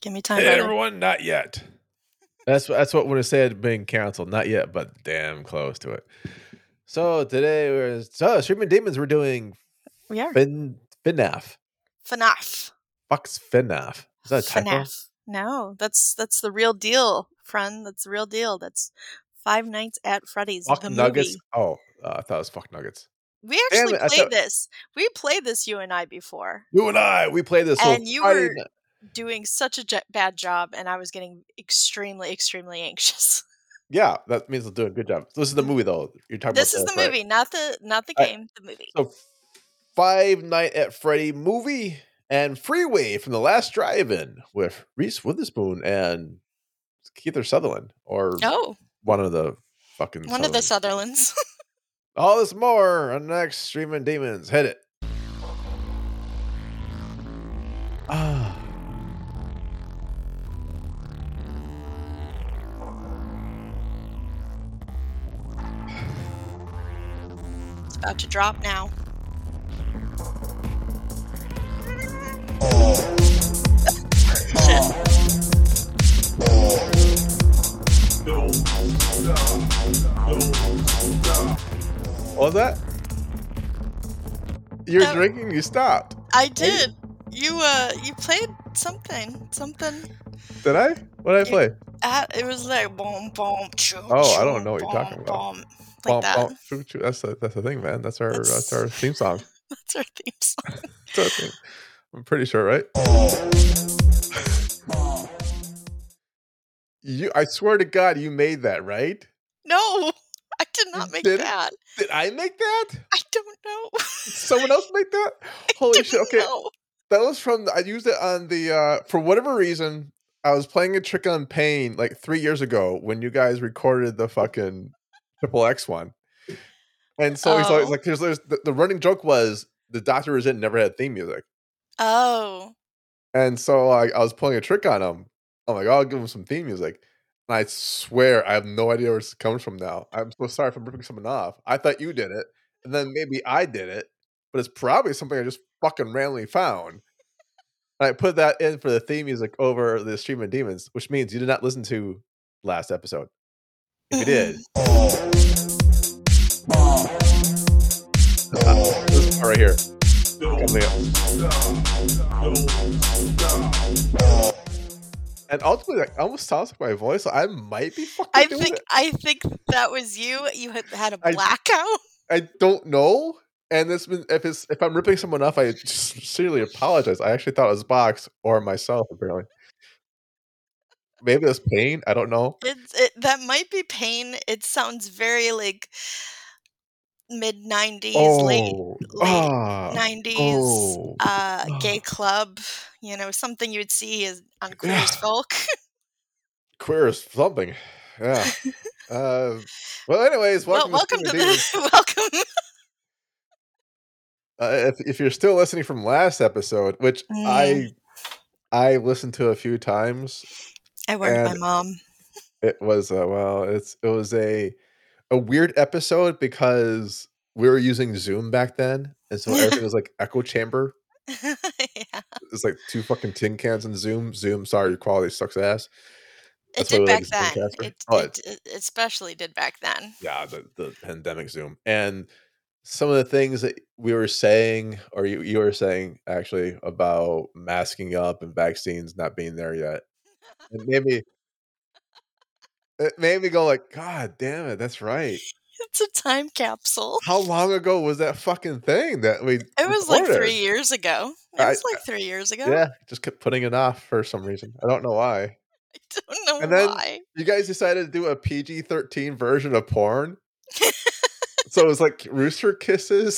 Give me time, Hey, brother. everyone, not yet. That's what would have said being canceled. Not yet, but damn close to it. So today we're Streaming Demons. We're doing We are. FNAF. FNAF. Fuck's FNAF. Is that a typo? FNAF. No, that's the real deal, friend. That's the real deal. That's Five Nights at Freddy's, Fuck the Nuggets. movie. Oh, I thought it was Fuck Nuggets. We actually played this. We played this, you and I, before. You and I, we played this. And you were doing such a bad job, and I was getting extremely, extremely anxious. Yeah, that means I'm doing a good job. This is the movie, though. You're talking this about is the movie, not the game. The movie. So, Five Nights at Freddy movie and Freeway from the Last Drive-In with Reese Witherspoon and Kiefer Sutherland, or one of the fucking one of the Sutherlands. All this more on the next Streaming Demons. Hit it. It's about to drop now. What was that? You're drinking? You stopped. I did. You played something. Did I? What did I play? It was like boom, boom, choo. Oh, I don't know what you're talking about. Like that. That's the thing, man. That's our theme song. That's our theme song. That's our theme. I'm pretty sure, right? I swear to God, you made that, right? No, I did not make that. Did I make that? I don't know. Someone else make that? Holy shit! Okay, that was from. I used it on the. For whatever reason, I was playing a trick on Pain like 3 years ago when you guys recorded the fucking XXX one, and so it's always like there's the running joke was the Doctor was in never had theme music. Oh. And so I was pulling a trick on him. I'm like, I'll give him some theme music. And I swear I have no idea where this comes from now. I'm so sorry if I'm ripping someone off. I thought you did it. And then maybe I did it. But it's probably something I just fucking randomly found. And I put that in for the theme music over the Streaming Demons, which means you did not listen to last episode. If you did. This part right here. And ultimately, I almost sounds like my voice. So I might be fucking. I think that was you. You had a blackout. I don't know. And if I'm ripping someone off, I sincerely apologize. I actually thought it was Box or myself. Apparently, maybe it was Pain. I don't know. That might be Pain. It sounds very like mid-90s, late 90s, gay club, something you would see on Queer as Folk. Queer as something. Yeah. Well, anyways, welcome to the welcome. If you're still listening from last episode, which I listened to a few times. I warned my mom. It was it was a weird episode because we were using Zoom back then, and so everything was like echo chamber. Yeah. It's like two fucking tin cans in Zoom. Sorry, your quality sucks ass. It did back then. It especially did back then. Yeah, the pandemic Zoom. And some of the things that we were saying, or you were saying actually, about masking up and vaccines not being there yet. It made me go like, God damn it, that's right. It's a time capsule. How long ago was that fucking thing that we? It was like 3 years ago. It was like 3 years ago. Yeah, just kept putting it off for some reason. I don't know why. I don't know and then why. You guys decided to do a PG-13 version of porn. So it was like rooster kisses.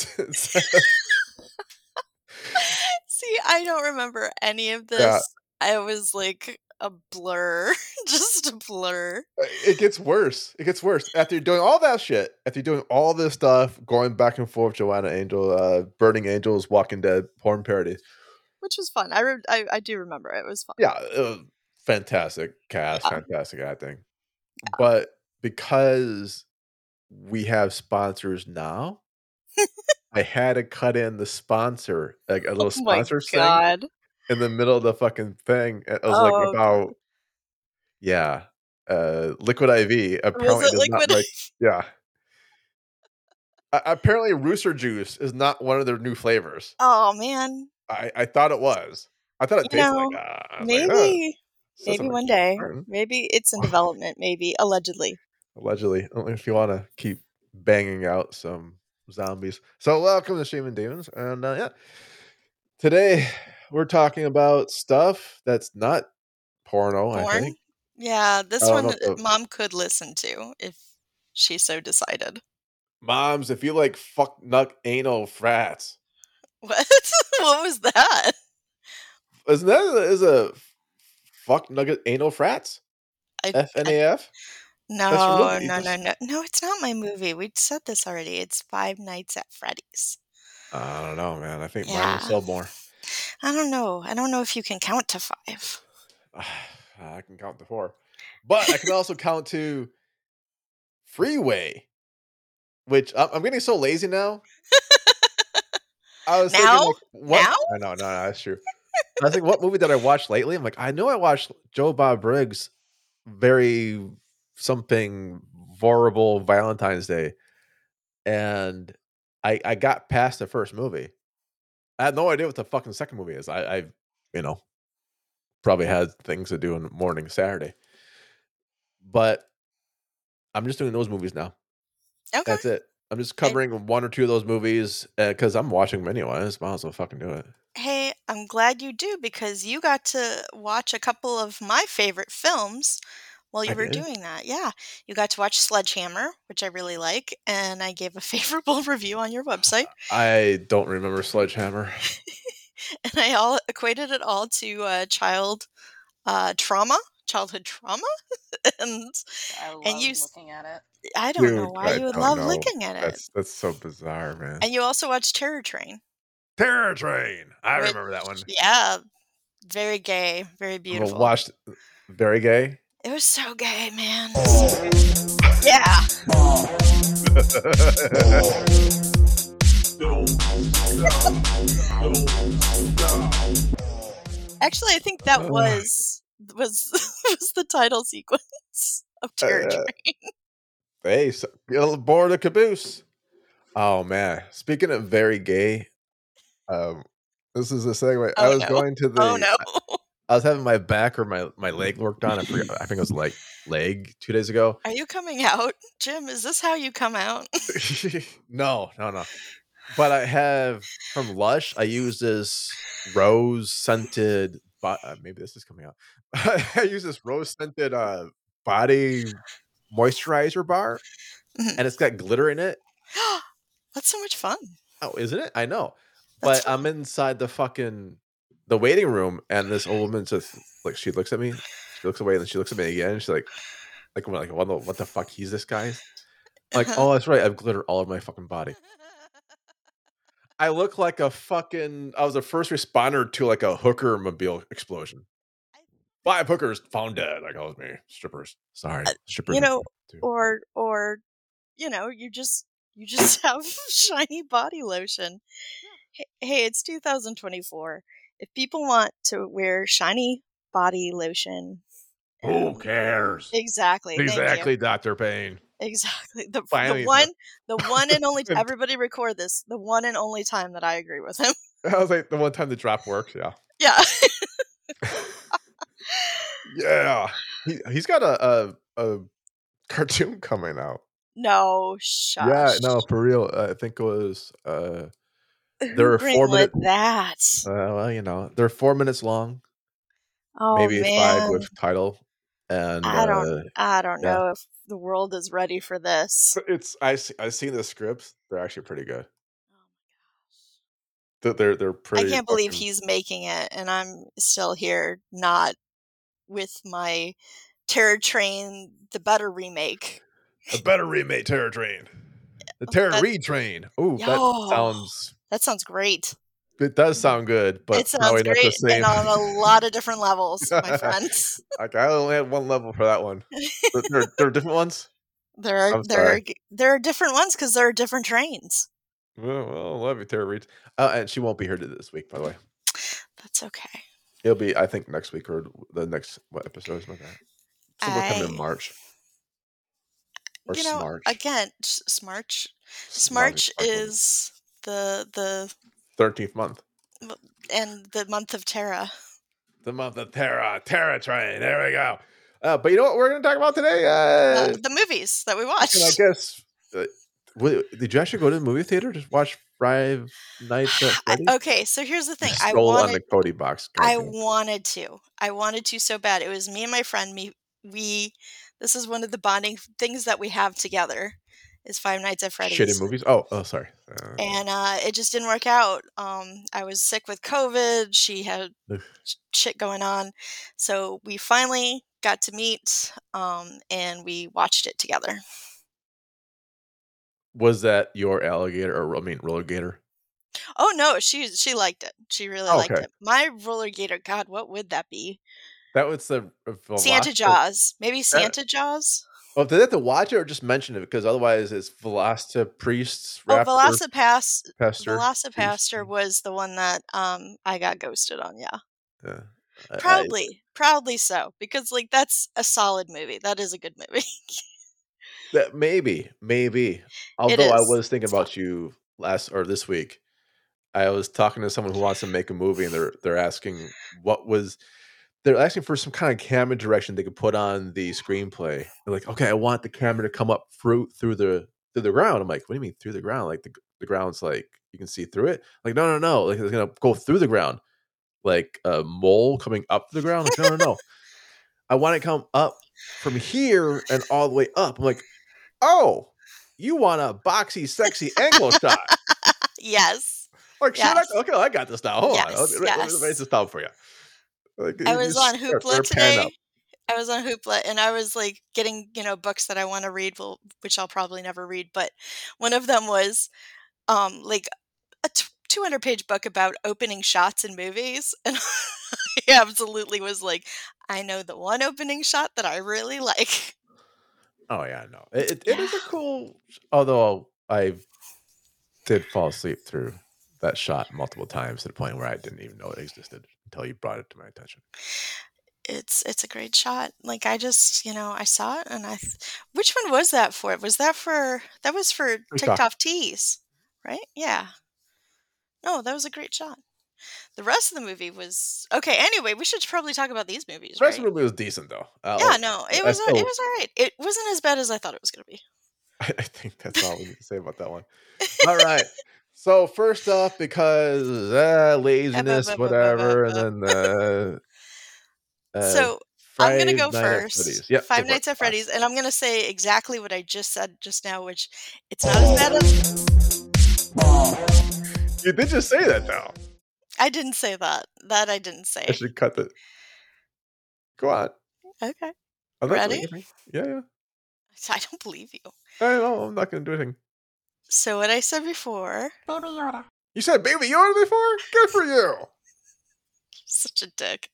See, I don't remember any of this. Yeah. I was like a blur, just a blur. It gets worse. After you're doing all that shit, after you're doing all this stuff, going back and forth, Joanna Angel, Burning Angels, Walking Dead, porn parody. Which was fun. I do remember it. It was fun. Yeah, it was fantastic cast, fantastic acting. Yeah. But because we have sponsors now, I had to cut in the sponsor, like a little sponsor thing. in the middle of the fucking thing. It was like Oh, about God. yeah, Liquid IV Was apparently it does not liquid? like yeah. Apparently Rooster Juice is not one of their new flavors. Oh, man. I thought it was. I thought it You tasted like, know, I was like, "Oh, maybe says maybe on the one day. carton." Maybe it's in development, maybe, allegedly. Allegedly, only if you wanna keep banging out some zombies. So, welcome to Streaming Demons, and, yeah. Today, we're talking about stuff that's not porno, I Porn? think. Yeah, I this don't one know if the mom could listen to if she so decided. moms, if you like fuck nut anal frats. What? What was that? Isn't that is a fuck nugget anal frats? I FNAF? That's your no, movie. You no, no, just no. No, it's not my movie. We said this already. It's Five Nights at Freddy's. I don't know, man. I think mine was Yeah. Soulmore. I don't know. I don't know if you can count to 5. I can count to 4. But I can also count to Freeway, which I'm getting so lazy now. I was thinking Now? like, what Now? I know, no, that's true. I was thinking, what movie did I watch lately? I'm like, I know I watched Joe Bob Briggs' very something horrible Valentine's Day, and I got past the first movie. I had no idea what the fucking second movie is. I you know probably had things to do in the morning Saturday, but I'm just doing those movies now. Okay. That's it. I'm just I covering one or two of those movies because I'm watching them anyways. Might as well fucking do it. Hey, I'm glad you do because you got to watch a couple of my favorite films while I you were did. doing that. Yeah. You got to watch Sledgehammer, which I really like, and I gave a favorable review on your website. I don't remember Sledgehammer. And I all equated it all to trauma, childhood trauma. and I and love looking at it. I don't know Dude, why I you would don't love know. looking at it. That's so bizarre, man. And you also watched Terror Train, Terror Train. I which remember that one. yeah, very gay, very I've beautiful. watched Very Gay. It was so gay, man. Yeah. Actually, I think that was was the title sequence of Terror Uh, Train. hey, so, get aboard the caboose. Oh man, speaking of very gay, um, this is a segue. I Oh was no. going to Oh the. no. I was having my back or my leg worked on. I forget. I think it was like leg 2 days ago. Are you coming out? Jim, is this how you come out? No, no, no. But I have from Lush. I use this rose scented. Maybe this is coming out. I use this rose scented body moisturizer bar, Mhm. and it's got glitter in it. That's so much fun. Oh, isn't it? I know. That's But fun. I'm inside the waiting room, and this old woman just like she looks at me, she looks away, and then she looks at me again. And she's like what the fuck? He's this guy's like, Uh-huh. oh, that's right. I've glitter all over my fucking body. I look like a fucking. I was a first responder to like a hooker mobile explosion. 5 hookers found dead. Like, oh, it was me. Strippers. Sorry, strippers You are know, too. or you just have shiny body lotion. Hey, it's 2024. If people want to wear shiny body lotion, Who um, cares? exactly. Thank you. Exactly, Doctor Payne. Exactly. Finally, The one and only everybody record this. The one and only time that I agree with him. I was like the one time the drop works. Yeah. Yeah. Yeah, he's got a cartoon coming out. No, Yeah, shush. no, for real. I think it was Who they're greenlit 4 minute. that? Well, they're 4 minutes long, Oh maybe 5 man. with title, and I don't yeah, know if the world is ready for this. it's I seen the scripts. They're actually pretty good. Oh my gosh. They're I pretty can't believe fucking he's making it and I'm still here not with my Terror Train the better remake. a better remake Terror Train, the Terror That Reed Train. Ooh, yo, that sounds great. it does sound good, It but sounds probably not the great and same. on a lot of different levels, my friends. Like I only had one level for that one. There are different ones. There are I'm sorry. there are different ones because there are different trains. Well, I love you, Tara Reid. And she won't be here this week, by the way. That's okay. It'll be, I think, next week or the next what episode is like that? Somewhere coming in I, March or Smarch. again, Smarch. Smarch, Smarch March movie. is the 13th month. and the month of Terra. The month of Terra, Terra Train. There we go. But you know what we're going to talk about today? The movies that we And I watched. guess, did you actually go to the movie theater to watch Five Nights at Freddy's? Okay, so here's the You thing. stole on the Cody box. God I damn. wanted to. I wanted to so bad. It was me and my friend. We This is one of the bonding things that we have together is Five Nights at Shitty Freddy's. movies. Oh, sorry. And it just didn't work out. I was sick with COVID. She had Ugh. shit going on. So we finally got to meet and we watched it together. Was that your alligator or, I mean, roller gator? Oh no, she liked it. She really Oh, liked okay. it. My roller gator, God, what would that be? That was the Santa Velociraptor. Jaws. Maybe That, Santa Jaws? oh, did they have to watch it or just mention it? Because otherwise it's Velocipriest Oh, Raptor Pester Priest. Velocipaster was the one that I got ghosted on, yeah. Yeah. Proudly so, because like that's a solid movie. That is a good movie. That maybe. It Although I is. was thinking It's fun. about you last or this week. I was talking to someone who wants to make a movie, and they're asking they're asking for some kind of camera direction they could put on the screenplay. They're like, "Okay, I want the camera to come up through the ground." I'm like, "What do you mean through the ground? Like the ground's like you can see through it?" Like, no. Like it's gonna go through the ground, like a mole coming up the ground. Like, no. I want it to come up from here and all the way up. I'm like, oh, you want a boxy, sexy angle shot? Yes. Like, shit. Yes. Okay, I got this now. Hold on. Yes. Let me write Yes. this down for you. Like, I you was on start Hoopla pan up. today. I was on Hoopla and I was like getting, books that I want to read, which I'll probably never read, but one of them was like a 200-page book about opening shots in movies and I absolutely was like, I know the one opening shot that I really like. Oh yeah, no. It Yeah. is a cool. Although I did fall asleep through that shot multiple times to the point where I didn't even know it existed until you brought it to my attention. It's a great shot. Like I just, I saw it and which one was that for? That was for TikTok. TikTok Tees, right? Yeah. No, that was a great shot. The rest of the movie was okay. Anyway, we should probably talk about these movies, The rest of right? the movie was decent though. Yeah, no, I it still was all right. It wasn't as bad as I thought it was going to be. I think that's all we need to say about that one. All right. So first off, because laziness, whatever, and then So I'm gonna Five go Night at first. Freddy's. Yep, go Five for it. Nights at Last. Freddy's, and I'm gonna say exactly what I just said just now, which it's not as bad as You did just say that though. I didn't say that. That I didn't I say. should cut the. Go on. Okay, I'm not doing ready? anything. Yeah. I don't believe you. I know. I'm not going to do anything. So what I said before, You said Baby Yoda before? Good for you. such a dick.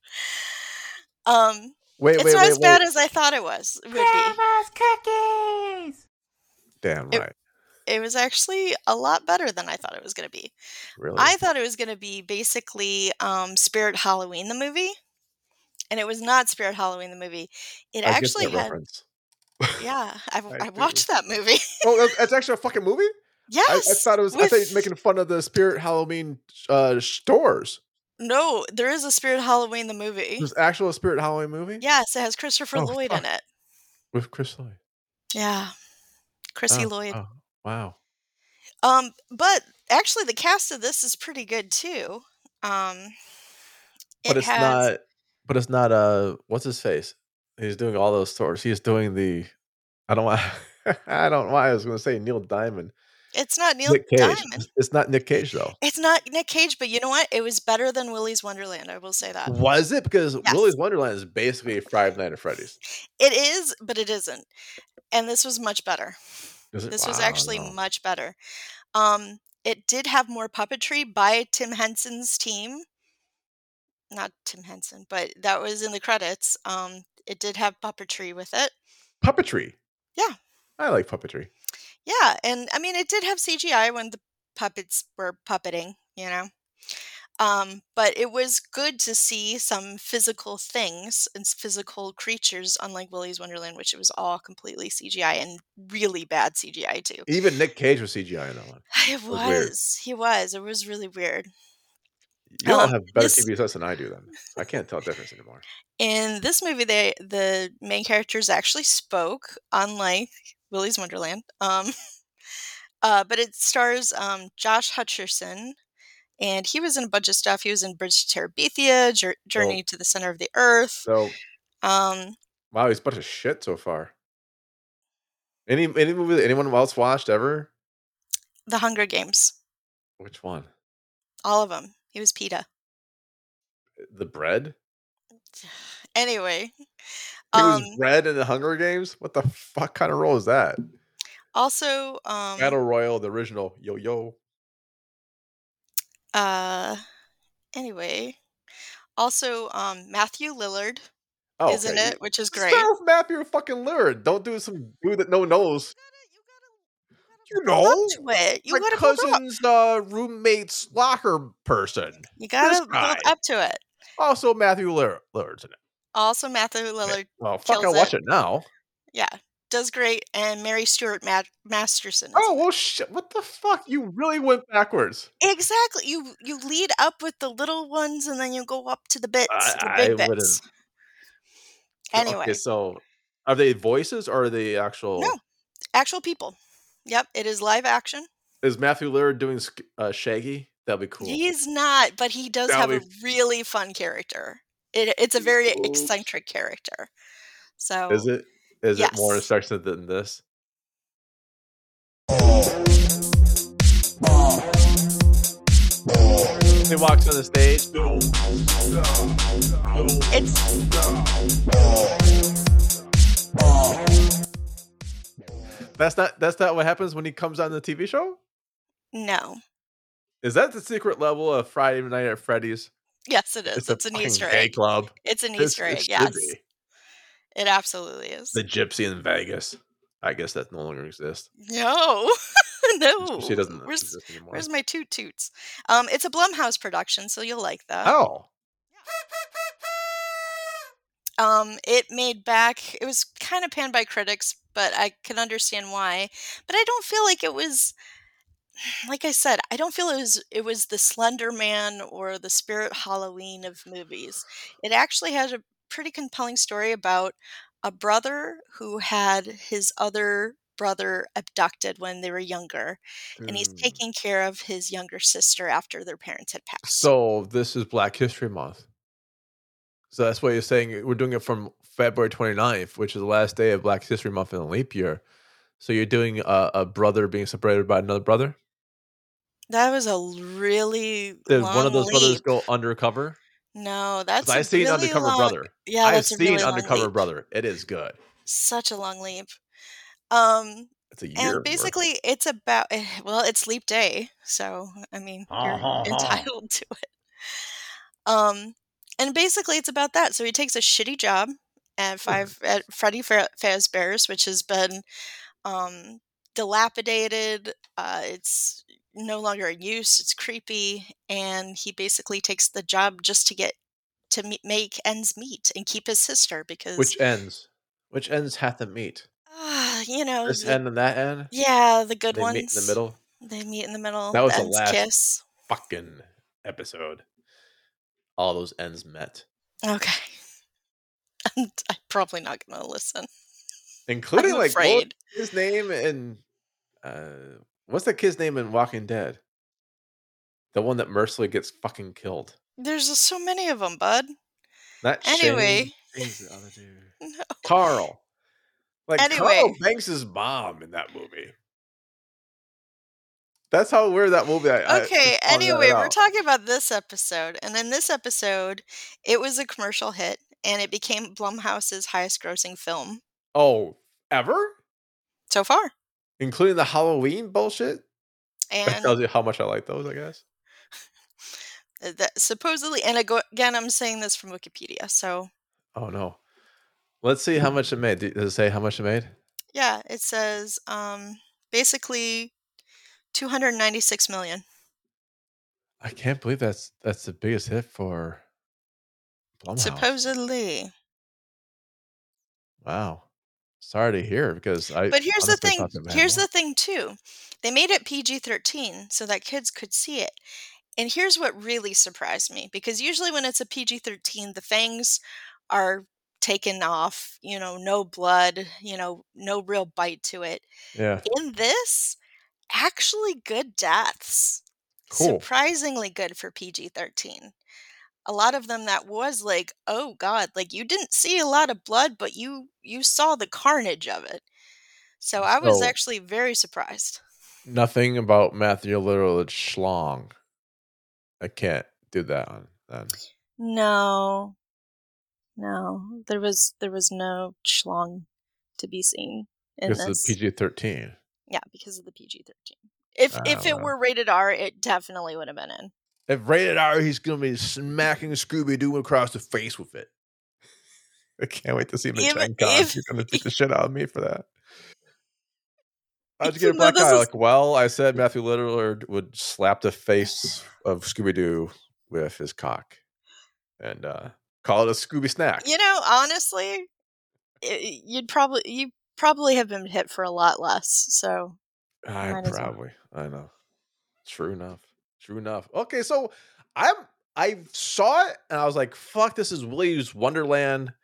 Wait. It's not as bad as I thought it would be. Cookies! Damn It, right. it was actually a lot better than I thought it was going to be. Really? I thought it was going to be basically Spirit Halloween the movie, and it was not Spirit Halloween the movie. It I get actually that had reference. yeah, I I do. watched that movie. Oh, that's actually a fucking movie? I Yes, thought it was. I thought you were making fun of the Spirit Halloween stores. no, there is a Spirit Halloween the movie. There's actual Spirit Halloween movie. Yes, it has Christopher Oh Lloyd in fuck, it. with Chris Lloyd. Yeah, Chrissy Lloyd. Oh, wow. But actually, the cast of this is pretty good too. Um, But it it's has not. But it's not. What's his face? He's doing all those stores. He's doing the. I don't want. I don't know why I was going to say Neil Diamond. it's not Neil Nick Cage. Diamond. It's not Nick Cage though. It's not Nick Cage, but you know what? It was better than Willy's Wonderland. I will say that. Was it? Because Yes, Willy's Wonderland is basically Five Nights at Freddy's. it is, but it isn't. And this was much better. Is it? This was Wow. actually No. much better. It did have more puppetry by Tim Henson's team. Not Tim Henson, but that was in the credits. It did have puppetry with it. Puppetry. Yeah. I like puppetry. Yeah, and I mean, it did have CGI when the puppets were puppeting, you know. But it was good to see some physical things and physical creatures, unlike Willy's Wonderland, which it was all completely CGI and really bad CGI too. Even Nick Cage was CGI in that one. It It was weird. was. He was. It was really weird. You all have better This TV sets than I do then. I can't tell the difference anymore. in this movie, the main characters actually spoke, unlike Willy's Wonderland. But it stars Josh Hutcherson, and he was in a bunch of stuff. He was in Bridge to Terabithia, Journey to the Center of the Earth. So Um, wow, he's a bunch of shit so far. Any movie that anyone else watched ever? The Hunger Games, Which one? all of them. He was PETA. The Bread? Anyway, He was um, Bread in the Hunger Games? What the fuck kind of role is that? also, Battle Royale, the original. Yo yo. uh, anyway, also, Matthew Lillard Oh, is in okay. it, which is Start great. with Matthew fucking Lillard. Don't do some dude that no one knows. You You gotta build up know, to it. You my gotta build up. cousin's roommate's locker person. You This gotta guy. build up to it. Also, Matthew Lillard's in it. Also, Matthew Lillard Well, fuck, I kills watch it. it now. Yeah, does great, and Mary Stuart Masterson is Oh in it. well, shit! What the fuck? You really went backwards. Exactly. You lead up with the little ones, and then you go up to the bits, the I big wouldn't. bits. Okay, Anyway, so are they voices or are they no, actual? actual people. Yep, it is live action. Is Matthew Lillard doing Shaggy? That'd be cool. He's not, but he does have a really fun character. It's a very eccentric character. So Is it? Is it more yes. interesting than this? He walks on the stage. That's not what happens when he comes on the TV show? No. Is that the secret level of Friday Night at Freddy's? Yes, it is. It's a an fucking Easter gay egg. club. It's an Easter egg, yes. It absolutely is. The Gypsy in Vegas. I guess that no longer exists. No. No. She doesn't exist anymore. Where's my toot toots? It's a Blumhouse production, so you'll like that. Oh. It made back. It was kind of panned by critics, but I can understand why. But I don't feel like it was. Like I said, I don't feel it was the Slender Man or the Spirit Halloween of movies. It actually had a pretty compelling story about a brother who had his other brother abducted when they were younger, and he's taking care of his younger sister after their parents had passed. So this is Black History Month. So that's what you're saying. We're doing it from February 29th, which is the last day of Black History Month in a leap year. So you're doing a brother being separated by another brother? That was a really Did long one of those brothers leap. go undercover? No, that's I've seen really Undercover long. Brother. Yeah, I've that's a seen really long Undercover leap. Brother. It is good. Such a long leap. It's a year. And basically, it's about well, it's leap day, so I mean, you're entitled to it. And basically, it's about that. So he takes a shitty job at Freddy Fazbear's, which has been dilapidated. It's no longer in use. It's creepy, and he basically takes the job just to get to make ends meet and keep his sister because Which ends? Which ends have to meet? you know, This end and that end? yeah, the good They ones. meet in the middle? They meet in the middle. That was the ends last kiss. fucking episode. All those ends met. Okay. I'm probably not going to listen. Including I'm like afraid. his name in what's that kid's name in Walking Dead? The one that mercilessly gets fucking killed. There's just so many of them, bud. Not Anyway. Shane. Who's the other dude? No. Carl. Like Anyway. Carl Banks' mom in that movie. That's how weird that movie. Okay, anyway, we're talking about this episode. And in this episode, it was a commercial hit, and it became Blumhouse's highest grossing film. Oh, ever? So far. Including the Halloween bullshit? And that tells you how much I like those, I guess. That supposedly, and again, I'm saying this from Wikipedia, so. Oh, no. Let's see how much it made. Does it say how much it made? Yeah, it says basically 296 million. I can't believe that's the biggest hit for Blumhouse. Supposedly. Wow. Sorry to hear because I But here's the honestly thing thought they had here's more. the thing too. They made it PG-13 so that kids could see it. And here's what really surprised me, because usually when it's a PG-13, the fangs are taken off, no blood, no real bite to it. Yeah. In this, actually good deaths. Cool. Surprisingly good for PG-13. A lot of them that was like, "Oh god, like you didn't see a lot of blood, but you saw the carnage of it." So I was So, actually very surprised. nothing about Matthew Lillard schlong. I can't do that on then. No. No, there was no schlong to be seen in Because of this. PG-13. Yeah, because of the PG-13. If it Wow. were rated R, it definitely would have been in. If rated R, he's gonna be smacking Scooby-Doo across the face with it. I can't wait to see him at Even Gen Con. if He's gonna beat the shit out of me for that. How'd you get a even though black this eye? is Like, well, I said Matthew Lillard would slap the face of Scooby-Doo with his cock and, call it a Scooby snack. honestly, you probably have been hit for a lot less, so might as well. I know. True enough. True enough. Okay, so I'm I saw it and I was like, "Fuck, this is Willy's Wonderland."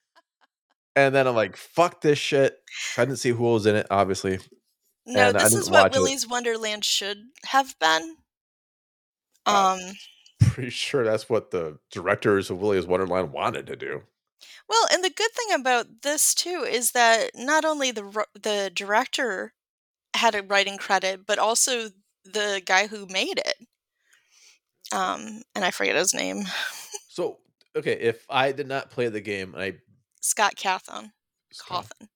And then I'm like, "Fuck this shit." I didn't see who was in it, obviously, No, and I this didn't is what watch it. Willy's Wonderland should have been. I'm Um, pretty sure that's what the directors of Willy's Wonderland wanted to do. well, and the good thing about this too is that not only the director had a writing credit, but also the guy who made it. And I forget his name. So, okay, if I did not play the game, Scott Cawthon. Scott, Cawthon.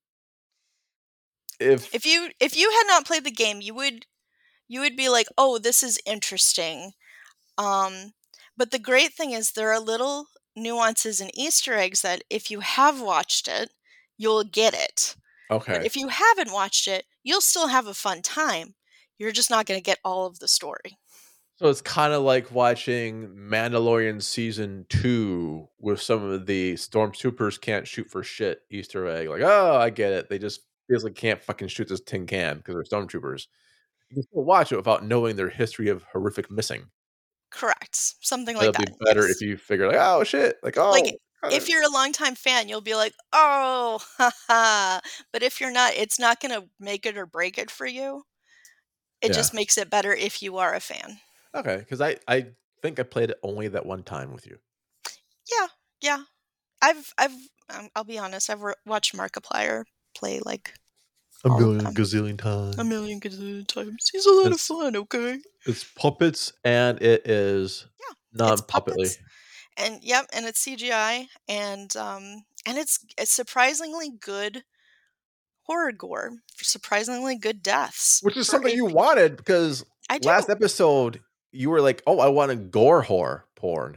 if If you had not played the game, you would be like, "Oh, this is interesting." Um, but the great thing is there are little nuances and Easter eggs that if you have watched it, you'll get it. But okay, if you haven't watched it, you'll still have a fun time. You're just not going to get all of the story. so it's kind of like watching Mandalorian season 2 with some of the stormtroopers can't shoot for shit Easter egg. Like, oh, I get it. They just basically can't fucking shoot this tin can because they're stormtroopers. You can still watch it without knowing their history of horrific missing. Correct. Something It'll like be that. better if Yes. you figure like, oh shit, like Like, oh, if kinda, you're a longtime fan, you'll be like, "Oh, haha." But if you're not, it's not gonna make it or break it for you. It yeah, just makes it better if you are a fan. okay. Because I think I played it only that one time with you. Yeah, yeah. I'll be honest, watched Markiplier play, like, A all the million time. gazillion A times. million gazillion times. He's a lot of It's fun, okay? it's puppets and it is Yeah. It's non-puppetly. puppets and yep, and it's CGI and it's surprisingly good horror gore, surprisingly good deaths Which is for something a you P wanted because I last do. episode, you were like, "Oh, I want a gore horror porn."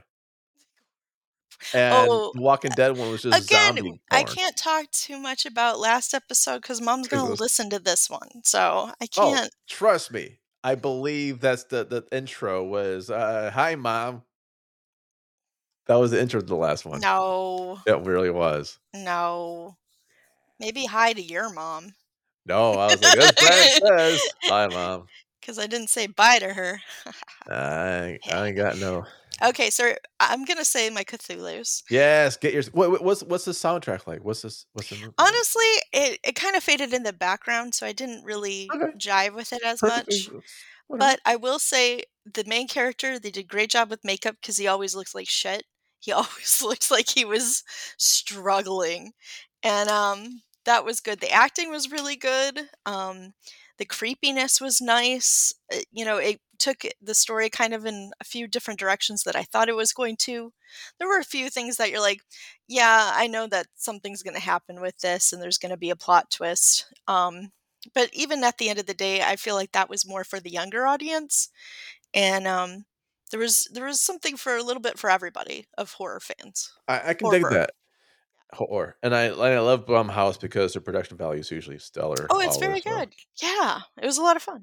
And Oh, the Walking Dead one was just again, zombie I porn. can't talk too much about last episode because mom's gonna Jesus. listen to this one, so I Oh, can't. trust me. I believe that's the intro was, "Hi, mom." That was the intro to the last one. No, It really was. no. Maybe hi to your mom. No, I was like, "As Brad says, hi, mom." Because I didn't say bye to her. I ain't got no. Okay, so I'm gonna say my Cthulhu's. Yes, get your what's the soundtrack like? What's the movie like? Honestly, it kind of faded in the background, so I didn't really Okay, jive with it as perfectly much. whatever. But I will say the main character, they did a great job with makeup because he always looks like shit. He always looks like he was struggling. And that was good. The acting was really good. The creepiness was nice. It took the story kind of in a few different directions that I thought it was going to. There were a few things that you're like, yeah, I know that something's going to happen with this and there's going to be a plot twist. But even at the end of the day, I feel like that was more for the younger audience, and there was something for a little bit for everybody of horror fans. I can dig Horror. that. Horror, and I love Blumhouse because their production value is usually stellar Oh, it's very always, so good. Yeah, it was a lot of fun.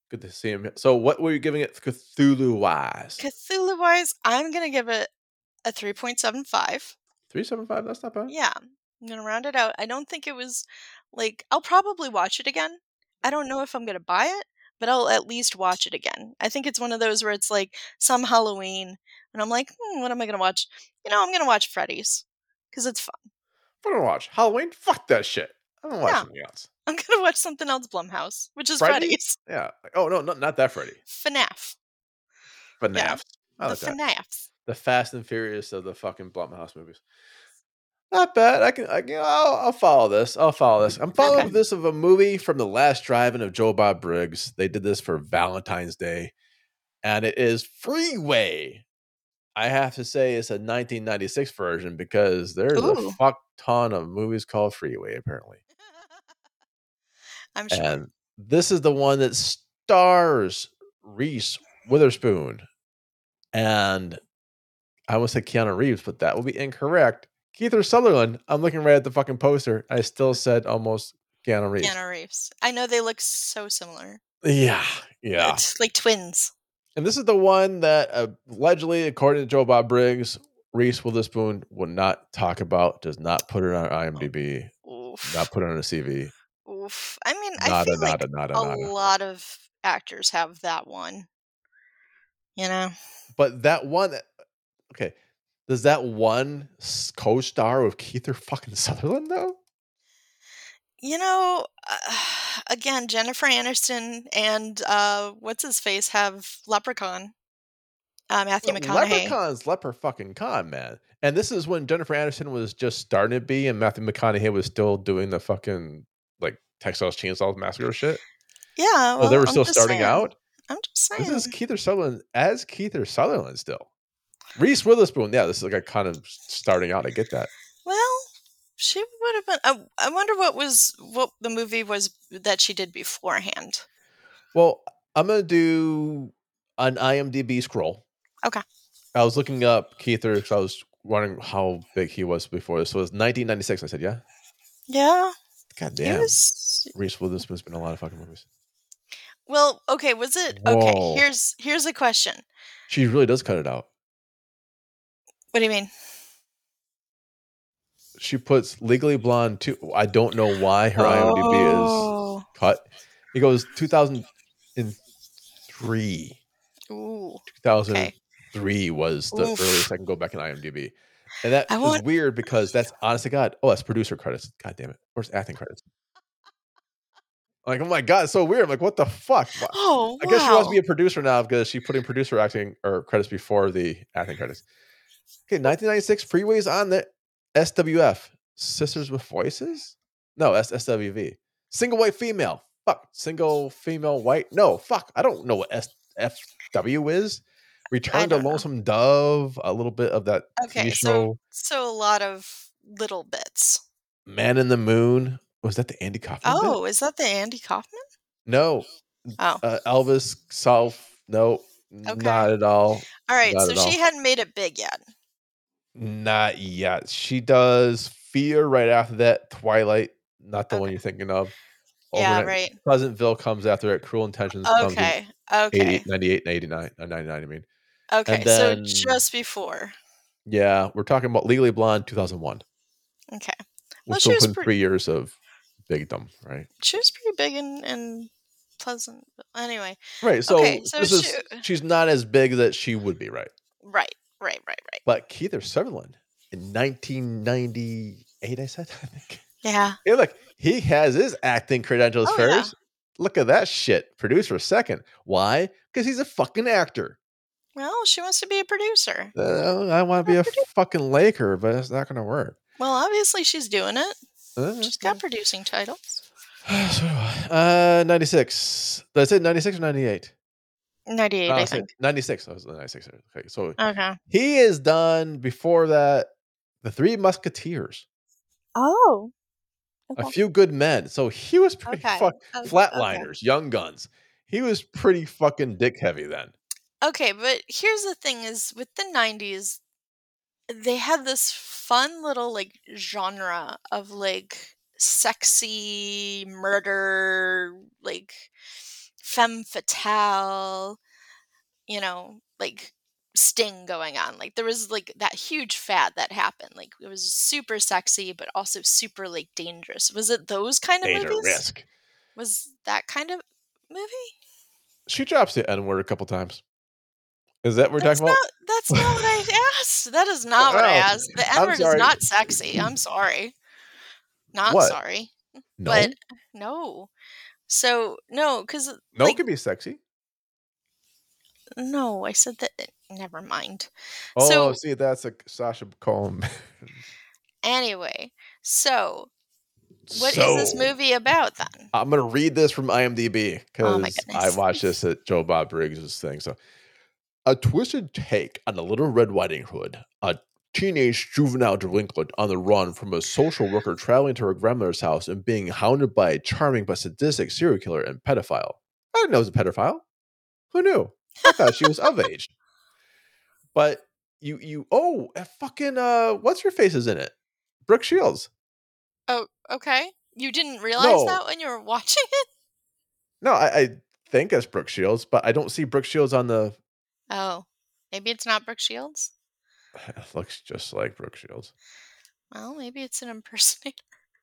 Good to see him. So, what were you giving it Cthulhu wise? Cthulhu wise, I'm gonna give it a 3.75. 3.75. That's not bad. Yeah, I'm gonna round it out. I don't think it was like I'll probably watch it again. I don't know if I'm gonna buy it, but I'll at least watch it again. I think it's one of those where it's like some Halloween, and I'm like, what am I gonna watch? I'm gonna watch Freddy's because it's fun. I don't watch Halloween. Fuck that shit. I don't watch Yeah. something else. I'm gonna watch something else Blumhouse, which is Freddy? Freddy's. Yeah. Oh no, not that Freddy. FNAF. Yeah, FNAF. I the like that. FNAFs. The Fast and Furious of the fucking Blumhouse movies. Not bad. I'll follow this. I'm following Okay. this of a movie from the last drive-in of Joe Bob Briggs. They did this for Valentine's Day, and it is Freeway. I have to say it's a 1996 version because there's a Ooh. fuck ton of movies called Freeway apparently. I'm sure. And this is the one that stars Reese Witherspoon. And I almost said Keanu Reeves, but that would be incorrect. Kiefer Sutherland. I'm looking right at the fucking poster. I still said almost Keanu Reeves. Keanu Reeves. I know they look so similar. Yeah. It's like twins. And this is the one that allegedly, according to Joe Bob Briggs, Reese Witherspoon will not talk about, does not put it on IMDb, Oof. not put it on a CV. Oof. I mean, I feel like a lot of actors have that one. But that one, okay, does that one co-star with Kiefer fucking Sutherland though? Again, Jennifer Aniston and what's his face have Leprechaun. Matthew McConaughey. Leprechaun's Leper fucking con, man. And this is when Jennifer Aniston was just starting to be, and Matthew McConaughey was still doing the fucking like Texas Chainsaw Massacre shit. Yeah, well, they were still starting out. I'm just saying. This is Kiefer Sutherland as Kiefer Sutherland still. Reese Witherspoon, yeah, this is like a kind of starting out. I get that. Well, she would have been. I wonder what the movie was that she did beforehand. Well, I'm gonna do an IMDb scroll. Okay. I was looking up Kiefer because I was wondering how big he was before this. So it was 1996. I said, yeah. Yeah. God damn. Reese Witherspoon's been in a lot of fucking movies. Well, okay, was it okay? Here's a question. She really does cut it out. What do you mean? She puts Legally Blonde 2. I don't know why her IMDb is cut. It goes 2003. Ooh. 2003 was the earliest I can go back in IMDb. And that is weird because that's honest to God. Oh, that's producer credits. God damn it. Where's acting credits? Like, oh my God, it's so weird. I'm like, what the fuck? Oh, I guess she wants to be a producer now because she's putting producer acting or credits before the acting credits. Okay, 1996 Freeway's on the SWF. Sisters with Voices? No, that's SWV. Single white female. Fuck. Single female white. No, fuck. I don't know what SFW is. Return to Lonesome Dove. A little bit of that TV show. So a lot of little bits. Man in the Moon. Was that the Andy Kaufman bit? Is that the Andy Kaufman? No. Oh. Elvis South. No. Okay. Not at all. All right, so she hadn't made it big yet. Not yet. She does Fear right after that. Twilight, not the one you're thinking of. Yeah, right. Pleasantville comes after it. Cruel Intentions comes in 98 and 89. 99, I mean. Okay, then, so just before. Yeah, we're talking about Legally Blonde 2001. Okay. Well, she was 3 years of bigdom, right? She was pretty big in Pleasantville. Anyway. Right, so she's not as big that she would be, right? Right. But Kiefer Sutherland in 1998, I said, I think. Yeah. Hey, look, he has his acting credentials first. Yeah. Look at that shit. Producer second. Why? Because he's a fucking actor. Well, she wants to be a producer. I want to be a fucking Laker, but it's not going to work. Well, obviously she's doing it. She's got producing titles. 96. Did I say 96 or 98? 98, I think. 96. That was 96. Okay, so he is done before that. The Three Musketeers. Oh. Okay. A Few Good Men. So he was pretty Flatliners, Young Guns. He was pretty fucking dick heavy then. Okay, but here's the thing is with the 90s, they had this fun little like genre of like sexy murder, like femme fatale, like sting going on. Like there was like that huge fad that happened. Like it was super sexy, but also super like dangerous. Was it those kind of Danger movies? risk. Was that kind of movie? She drops the N-word a couple times. Is that what we're talking about? That's not what I asked. That is not what I Oh, asked. The I'm N-word is sorry. not sexy. I'm sorry. Not What? sorry. No? But no. So, no, because, No like, could be sexy. no, I said that. Never mind. Oh, So, see, that's like Sasha Cohen. anyway, so what is this movie about then? I'm gonna read this from IMDb Oh my because I goodness. watched this at Joe Bob Briggs' thing. So, a twisted take on a Little Red Riding Hood, a teenage juvenile delinquent on the run from a social worker traveling to her grandmother's house and being hounded by a charming but sadistic serial killer and pedophile. I didn't know it was a pedophile. Who knew? I thought she was of age. But fucking what's her face is in it? Brooke Shields. Oh, okay. You didn't realize No, that when you were watching it? no, I think it's Brooke Shields, but I don't see Brooke Shields on the. Oh, maybe it's not Brooke Shields? It looks just like Brooke Shields. Well, maybe it's an impersonator.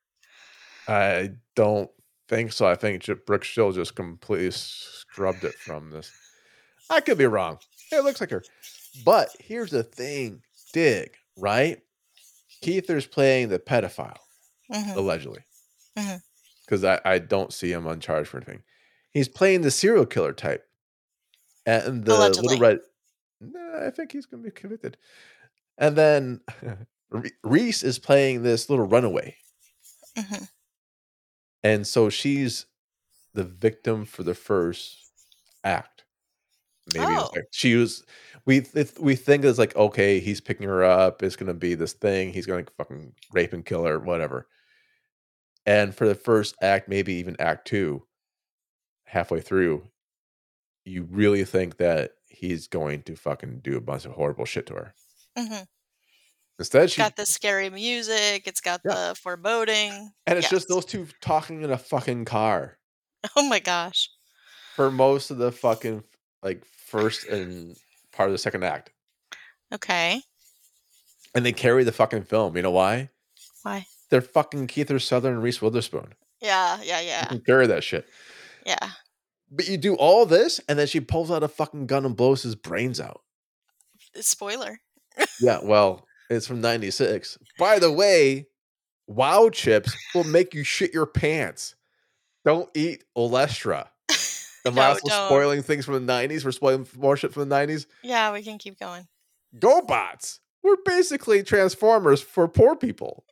I don't think so. I think Brooke Shields just completely scrubbed it from this. I could be wrong. It looks like her. But here's the thing, Dig, right? Keither's playing the pedophile, Mm-hmm. allegedly. Mm-hmm. Because I don't see him uncharged for anything. He's playing the serial killer type. And the Allegedly. Little Red. Nah, I think he's going to be convicted. And then Reese is playing this little runaway. Mm-hmm. And so she's the victim for the first act. Maybe it's like she was. We think it's like, okay, he's picking her up. It's gonna be this thing. He's gonna fucking rape and kill her, whatever. And for the first act, maybe even act 2, halfway through, you really think that he's going to fucking do a bunch of horrible shit to her. Mm-hmm. Instead, It's got the scary music. It's got the foreboding. And it's just those two talking in a fucking car. Oh my gosh. For most of the fucking like first and part of the second act. Okay. And they carry the fucking film. You know why? Why? They're fucking Kiefer Sutherland and Reese Witherspoon. Yeah. You can carry that shit. Yeah. But you do all this, and then she pulls out a fucking gun and blows his brains out. Spoiler. Yeah, well, it's from 96. By the way, Wow chips will make you shit your pants. Don't eat Olestra. Am I also spoiling things from the 90s? We're spoiling more shit from the 90s? Yeah, we can keep going. GoBots. We're basically Transformers for poor people.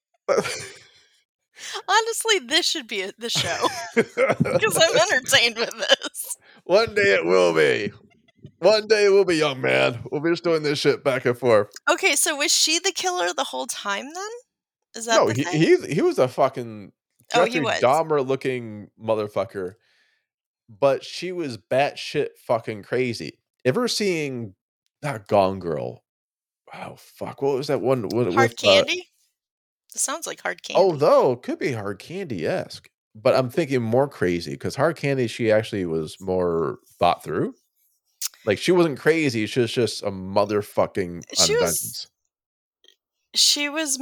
Honestly, this should be the show. Because I'm entertained with this. One day it will be. One day we'll be young, man. We'll be just doing this shit back and forth. Okay, so was she the killer the whole time then? Is that the thing? He was a fucking Jeffrey Dahmer looking motherfucker. But she was batshit fucking crazy. Ever seeing that Gone Girl? Oh fuck! What was that one? Hard Candy? It sounds like Hard Candy. Oh, though could be Hard Candy-esque. But I'm thinking more crazy because Hard Candy, she actually was more thought through. Like she wasn't crazy; she was just a motherfucking vengeance. She was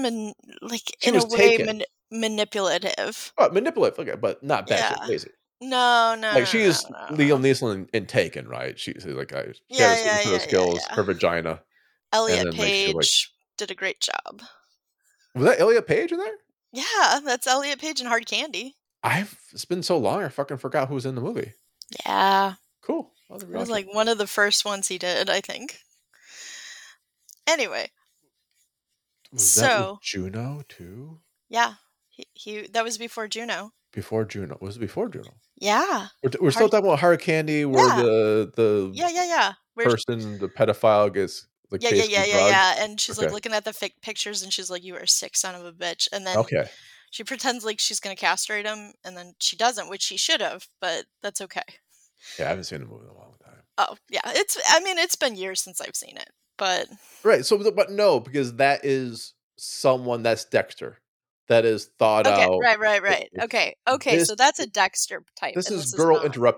manipulative. Oh, manipulative, okay, but not batshit crazy. No. Like she's Liam Neeson in Taken, right? She's like she has her skills, her vagina. Elliot Page did a great job. Was that Elliot Page in there? Yeah, that's Elliot Page in Hard Candy. It's been so long, I fucking forgot who was in the movie. Yeah. Cool. It was like one of the first ones he did, I think. Anyway. Was that with Juno too? Yeah. He that was before Juno. Before Juno. Was it before Juno? Yeah. We're still talking about Hard Candy where the Yeah. person, the pedophile gets like yeah. And she's like looking at the fake pictures and she's like, "You are a sick son of a bitch." And then she pretends like she's gonna castrate him, and then she doesn't, which she should have, but that's okay. Yeah, I haven't seen the movie in a long time. Oh, yeah. It's been years since I've seen it, but right. So, but no, because that is someone that's Dexter. That is thought out. Right. Okay. So that's a Dexter type. This is Girl Interrupted.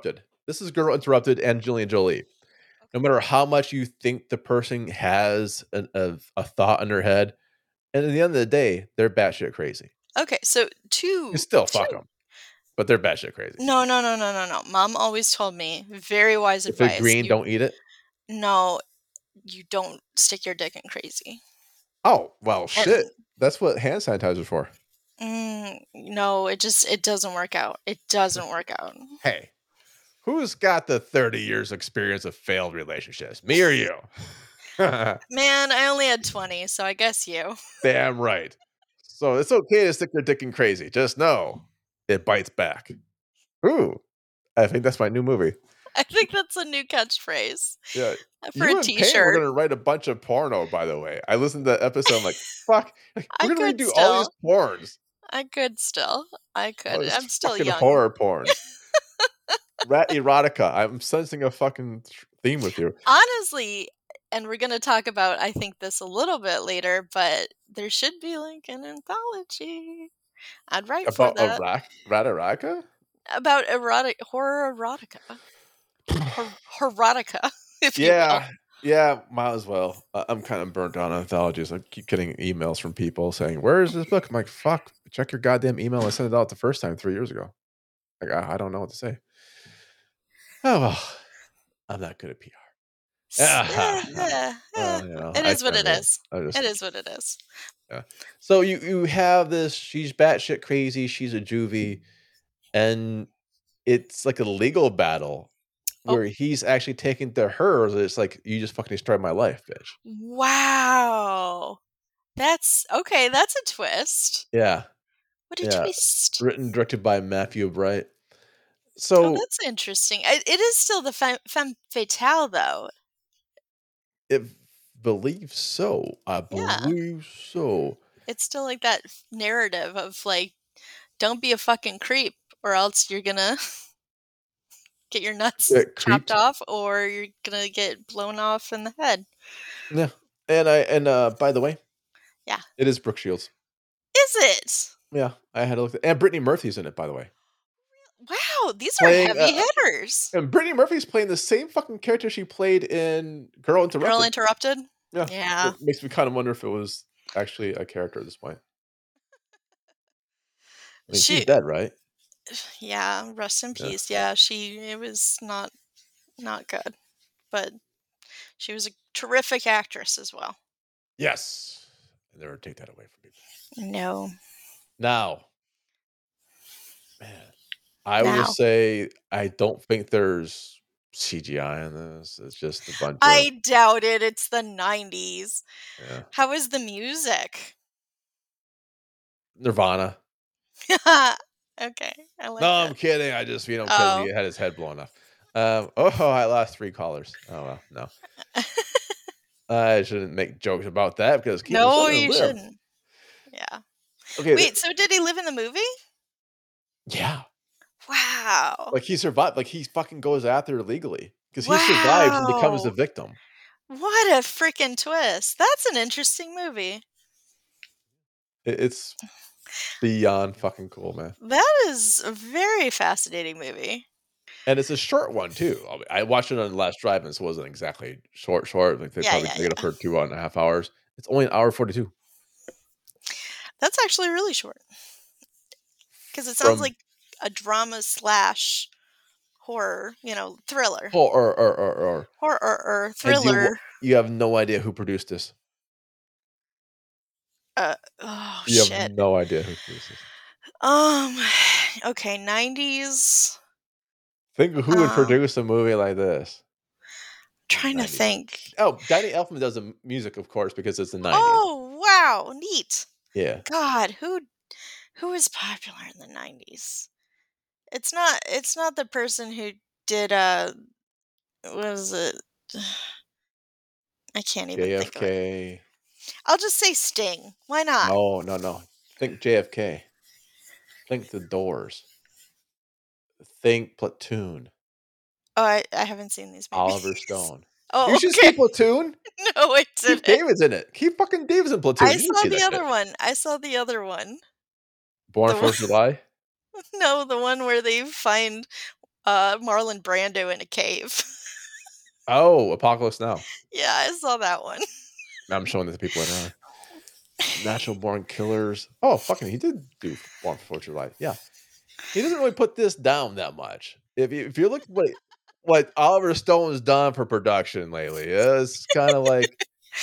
this is Girl Interrupted, Angelina Jolie. No matter how much you think the person has a thought in their head, and at the end of the day, they're batshit crazy. Okay, so You still fuck them, but they're batshit crazy. No. Mom always told me, very wise If advice. it's green, don't eat it. No, you don't stick your dick in crazy. Oh, well, shit. That's what hand sanitizer's for. No, it doesn't work out. It doesn't work out. Hey, who's got the 30 years experience of failed relationships? Me or you? Man, I only had 20, so I guess you. Damn right. So it's okay to stick your dick in crazy. Just know it bites back. Ooh, I think that's my new movie. I think that's a new catchphrase. Yeah. For a t-shirt. We're going to write a bunch of porno, by the way. I listened to that episode. I'm like, fuck. We're going to redo all these porns. I could still. I could. I'm still fucking young. Horror porn. Rat erotica. I'm sensing a fucking theme with you. Honestly, and we're going to talk about, I think, this a little bit later, but there should be like an anthology. I'd write for that. About rat erotica? About horror erotica. Erotica, if you will. Yeah, might as well. I'm kind of burnt on anthologies. I keep getting emails from people saying, "Where is this book?" I'm like, "Fuck, check your goddamn email. I sent it out the first time 3 years ago." Like, I don't know what to say. Oh well, I'm not good at PR. It is what it is. It is what it is. Yeah. So you have this. She's batshit crazy. She's a juvie, and it's like a legal battle. Where he's actually taking to her, it's like, you just fucking destroyed my life, bitch. Wow. That's okay. That's a twist. Yeah. What a twist. Written, directed by Matthew Bright. So that's interesting. It is still the femme fatale, though. It believes so. I believe so. It's still like that narrative of like, don't be a fucking creep, or else you're gonna get your nuts chopped off, or you're gonna get blown off in the head. Yeah, and by the way, yeah, it is Brooke Shields. Is it? Yeah, I had to look. And Brittany Murphy's in it, by the way. Wow, these are heavy hitters. And Brittany Murphy's playing the same fucking character she played in Girl Interrupted. Girl Interrupted. Yeah. It makes me kind of wonder if it was actually a character at this point. I mean, she's dead, right? Yeah, rest in peace. Yeah, it was not good, but she was a terrific actress as well. Yes. And never take that away from people. No. Now, man, I will say I don't think there's CGI in this. It's just a bunch of... I doubt it. It's the 90s. Yeah. How is the music? Nirvana. Okay. I like No, I'm kidding. I just, because he had his head blown off. I lost 3 callers. Oh, well, no. I shouldn't make jokes about that because you shouldn't. Yeah. Okay. Wait, so did he live in the movie? Yeah. Wow. Like he survived. Like he fucking goes after her legally because he survives and becomes a victim. What a freaking twist. That's an interesting movie. It's beyond fucking cool, man. That is a very fascinating movie. And it's a short one, too. I watched it on the last drive-in, so it wasn't exactly short. Like they probably take it up for 2.5 hours. It's only an hour 42. That's actually really short. Because it sounds like a drama / horror, thriller. Horror thriller. You have no idea who produced this. You have no idea who produced this. Okay, 90s. Think of who would produce a movie like this. Trying to think. Oh, Danny Elfman does the music, of course, because it's the 90s. Oh, wow. Neat. Yeah. God, who was popular in the 90s? It's not the person who did what was it? I can't even think of it. I'll just say Sting. Why not? No. Think JFK. Think The Doors. Think Platoon. Oh, I haven't seen these movies. Oliver Stone. Oh, you should see Platoon. No, I didn't. Keith David's in it. Keith fucking David's in Platoon. I saw the other one. Born 4th of July? No, the one where they find Marlon Brando in a cave. Oh, Apocalypse Now. Yeah, I saw that one. I'm showing this to people later on. Natural Born Killers. Oh, fucking, he did do Born for 4th of July. Yeah. He doesn't really put this down that much. If you look what Oliver Stone's done for production lately, it's kind of like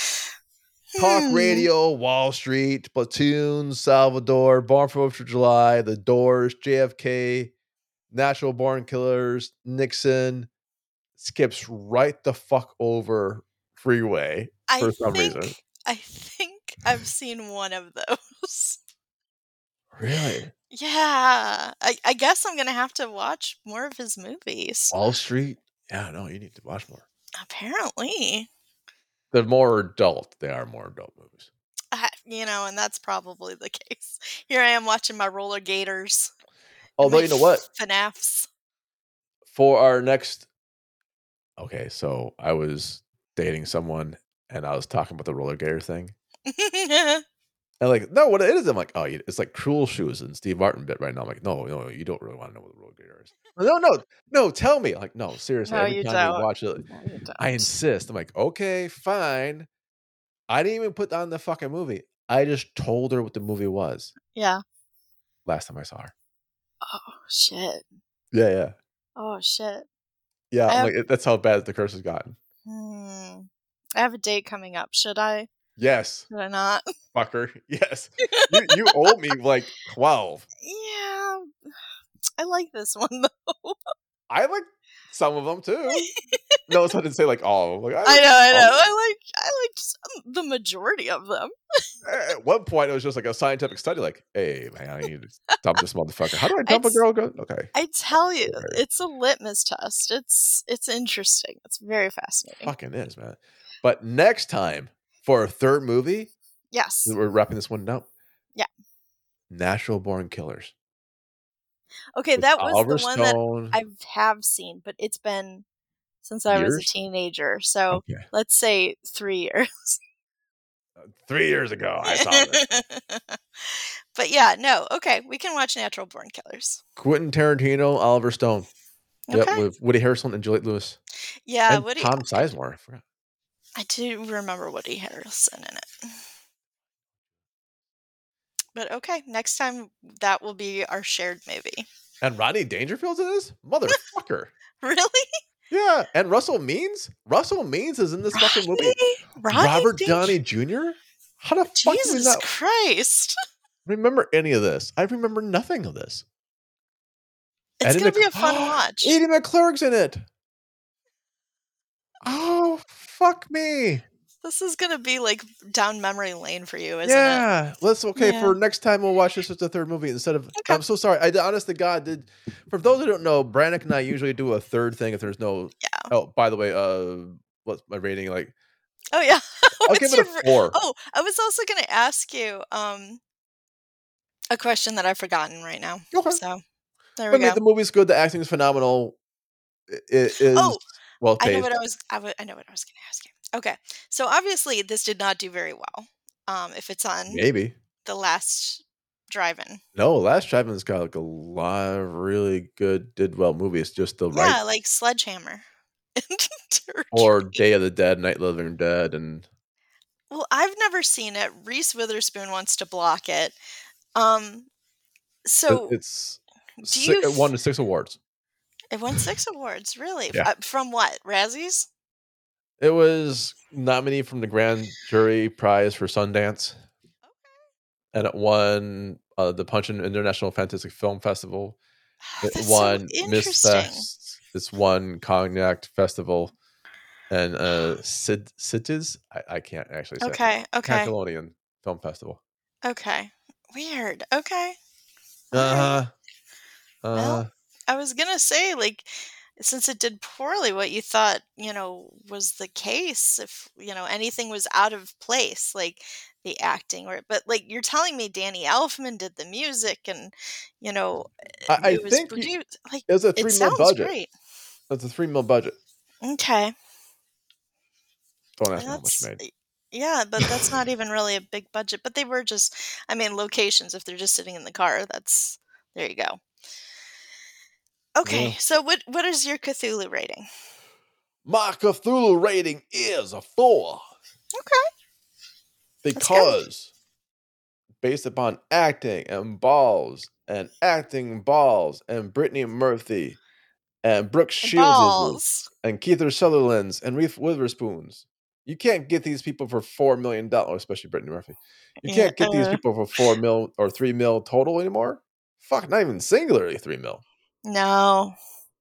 Talk Hmm. Radio, Wall Street, Platoon, Salvador, Born for 4th of July, The Doors, JFK, Natural Born Killers, Nixon, skips right the fuck over Freeway I for some reason. think I've seen one of those. Really? Yeah. I guess I'm gonna have to watch more of his movies. Wall Street? Yeah, no, you need to watch more. Apparently. They're more adult. They are more adult movies. And that's probably the case. Here I am watching my roller gators. Although, you know what? FNAFs. For our next okay, so I was dating someone and I was talking about the roller gator thing. And like, no, what it is? I'm like, oh, it's like Cruel Shoes and Steve Martin bit right now. I'm like, no, you don't really want to know what the roller gator is. No, tell me. I'm like, no, seriously. No, Every you time you don't. watch it, No, you I don't. insist. I'm like, okay, fine. I didn't even put on the fucking movie. I just told her what the movie was Yeah. last time I saw her. Oh, shit. Yeah. Oh, shit. Yeah, I I'm have like, that's how bad the curse has gotten. I have a date coming up. Should I? Yes, Should I not? fucker. Yes. You owe me like 12. Yeah. I like this one, though. I like some of them too. No, so I didn't say like all of them. Like, I know. all of I like the majority of them. them. At one point, it was just like a scientific study. Like, hey man, I need to dump this motherfucker. How do I dump a girl? Okay, I tell you, okay. it's a litmus test. It's interesting. It's very fascinating. Fucking is, man. But next time for a third movie, Yes. we're wrapping this one up. Yeah. Natural Born Killers. Okay, With that was Oliver the one that Stone. I have seen, but it's been since I was a Years? teenager. So Okay. let's say 3 years. 3 years ago, I saw this. But yeah, no. Okay, we can watch Natural Born Killers. Quentin Tarantino, Oliver Stone. Yep, Okay. with Woody Harrelson and Juliette Lewis. Yeah, And Woody. Tom Sizemore. I forgot. I do remember Woody Harrelson in it. But okay, next time that will be our shared movie. And Rodney Dangerfield's in this? Motherfucker. Really? Yeah. And Russell Means? Russell Means is in this fucking movie. Robert Downey Jr.? How the fuck do we Jesus not Christ. remember any of this? I remember nothing of this. It's going to be a fun watch. Eddie McClurg's in it. Oh, fuck me. This is going to be like down memory lane for you, isn't it? Yeah. For next time we'll watch this as the third movie instead of Okay. I'm so sorry. Honest to God, for those who don't know, Brannick and I usually do a third thing if there's no Oh, by the way, what's my rating like? Oh yeah. I'll give it a 4. Oh, I was also going to ask you a question that I've forgotten right now. Okay. So there we I mean, go. the movie's good. The acting is phenomenal. It is well I paced. know what I was going to ask you. Okay, so obviously this did not do very well. If it's on Maybe the Last Drive-In. No, Last Drive-In's got like a lot of really good, did well movies. Just the right, like Sledgehammer, or Day of the Dead, Night of the Living Dead, and well, I've never seen it. Reese Witherspoon wants to block it. So it's it won 6 awards. It won 6 awards, really? Yeah. From what? Razzies? It was nominated from the Grand Jury Prize for Sundance. Okay. And it won the Punchin International Fantastic Film Festival. It won Miss Fest. It's won Cognac Festival. And Cities? I can't actually say. Okay. Catalonian Film Festival. Okay. Weird. Okay. Well, I was going to say, like, since it did poorly, what you thought, was the case, if, anything was out of place, like the acting, but like you're telling me Danny Elfman did the music and, I it was think produced. Like, it was a $3 million budget. Great. It's a $3 million budget. Okay. Don't ask me how much made. Yeah, but that's not even really a big budget. But they were just, locations. If they're just sitting in the car, there you go. Okay, Yeah. so what is your Cthulhu rating? My Cthulhu rating is a 4 Okay, that's good. because based upon acting and balls and Brittany Murphy and Brooke Shields Balls. and Keith Sutherland's and Reese Witherspoon's. You can't get these people for $4 million, especially Brittany Murphy. You Yeah. can't get these people for 4 mil or 3 mil total anymore. Fuck, not even singularly 3 mil. No.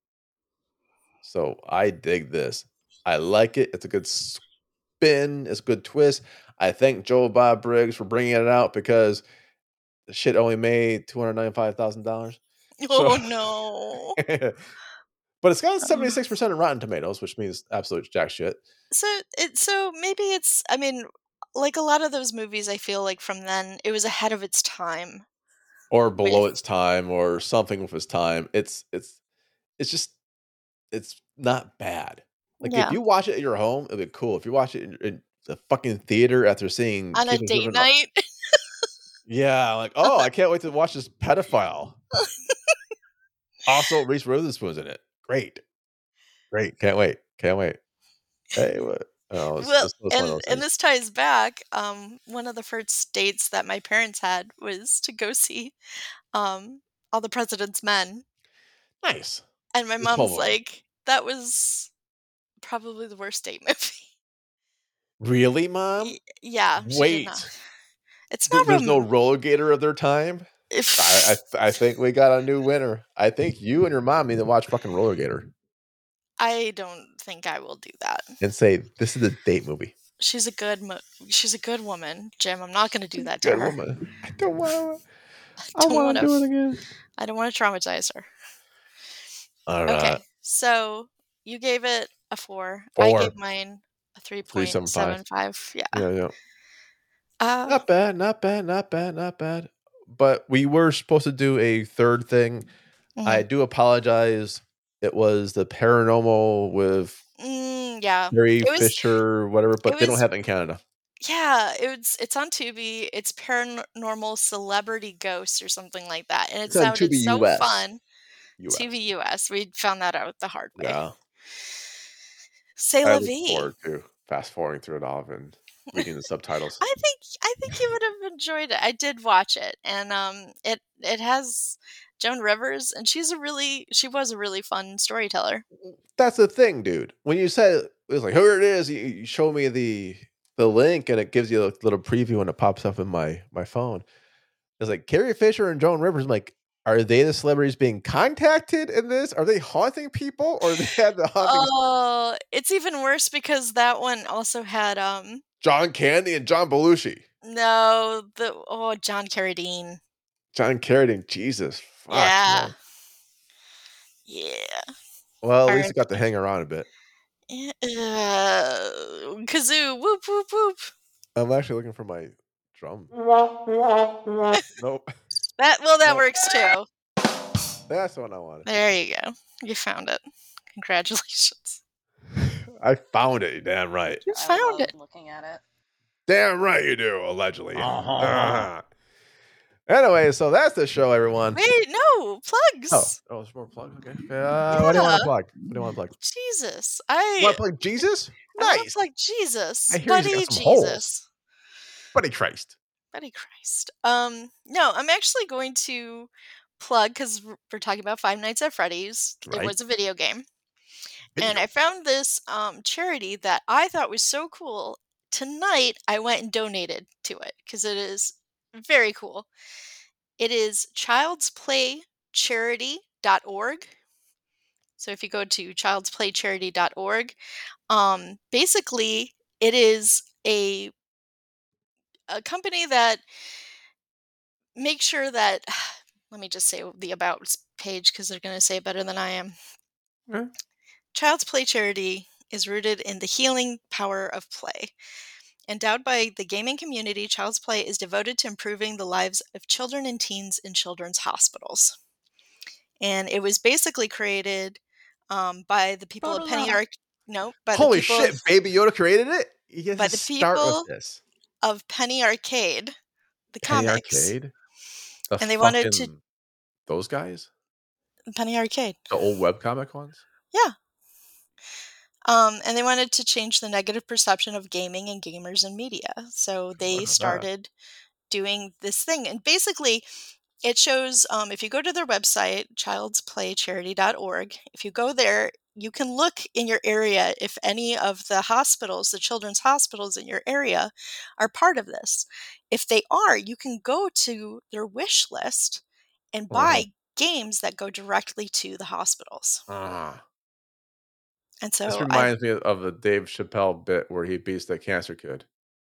So I dig this. I like it. It's a good spin. It's a good twist. I thank Joel Bob Briggs for bringing it out because the shit only made $295,000. So, Oh no. but it's got 76% in Rotten Tomatoes, which means absolute jack shit. So maybe it's, I mean, like a lot of those movies, I feel like from then it was ahead of its time. Or below With its time, or something with its time. It's just it's not bad. Like if yeah, you watch it at your home, it'd be cool. If you watch it in the fucking theater after seeing on a Keith and date Sutherland, night. yeah, like oh, I can't wait to watch this pedophile. Also, Reese Witherspoon's in it. Great, can't wait, Hey, what? Oh, Well, it's one of those and things. this ties back. One of the first dates that my parents had was to go see All the President's Men, Nice. and my It's Home mom's Alone. like, that was probably the worst date movie. Really, Mom? Yeah, she did not. Wait, It's not there's no roller gator of their time. I think we got a new winner. I think you and your mom need to watch fucking Roller Gator I don't think I will do that. and say this is a date movie. She's a good woman, Jim. I'm not going to do that to Good her. woman. I don't want. I I don't want want to do it to. again. I don't want to traumatize her. All right. Okay, so you gave it a 4. I 4, gave mine a 3.75. 3.75. Yeah. Yeah. Uh, Not bad. But we were supposed to do a third thing. I mhm. do apologize. It was the paranormal with Yeah. Carrie It was. Fisher, whatever, It but they don't was. have it in Canada. Yeah. It's on Tubi. It's Paranormal Celebrity Ghosts or something like that, and it It's on sounded Tubi so US. fun. Tubi US. We found that out the hard way. Yeah. C'est I la look vie. forward to fast forwarding through it all and reading the subtitles. I think you would have enjoyed it. I did watch it, and it has Joan Rivers, and she was a really fun storyteller. That's the thing, dude. When you said it was like, here it is, you show me the link and it gives you a little preview and it pops up in my phone. It's like Carrie Fisher and Joan Rivers. I'm like, are they the celebrities being contacted in this? Are they haunting people or they had the haunting Oh, it's even worse because that one also had John Candy and John Belushi? no the John Carradine. John Carradine, Jesus, fuck, Yeah, man. yeah. Well, at least he got to R.I.P. hang around a bit. Kazoo, whoop whoop whoop. I'm actually looking for my drum. Nope. That Nope. works too. That's the one I wanted. There you go. You found it. Congratulations. I found it. Damn right. You found it. Looking at it. Damn right you do, allegedly. Anyway, so that's the show, everyone. Wait, no plugs. Oh, it's more plug. Okay. What do you want to plug? Jesus, You want to plug Jesus? I want to Nice. plug Jesus, I hear he's got buddy some Jesus, holes. Buddy Christ. buddy Christ. No, I'm actually going to plug because we're talking about Five Nights at Freddy's. It Right. was a video game, and I found this charity that I thought was so cool. Tonight, I went and donated to it because it is very cool. It is childsplaycharity.org. So if you go to childsplaycharity.org, basically it is a company that makes sure that let me just say the about page because they're going to say it better than I am. Okay. Child's Play Charity is rooted in the healing power of play. Endowed by the gaming community, Child's Play is devoted to improving the lives of children and teens in children's hospitals. And it was basically created by the people of Penny Arcade. No, by Holy the people shit, Baby Yoda created it? He has by to the start people with this. of Penny Arcade, the Penny comics. Arcade? The And they wanted to fucking those guys? Penny Arcade. The old webcomic ones? Yeah. And they wanted to change the negative perception of gaming and gamers in media. So they started doing this thing. And basically, it shows, if you go to their website, childsplaycharity.org, if you go there, you can look in your area if any of the hospitals, the children's hospitals in your area, are part of this. If they are, you can go to their wish list and buy games that go directly to the hospitals. And This so reminds me of the Dave Chappelle bit where he beats the cancer kid.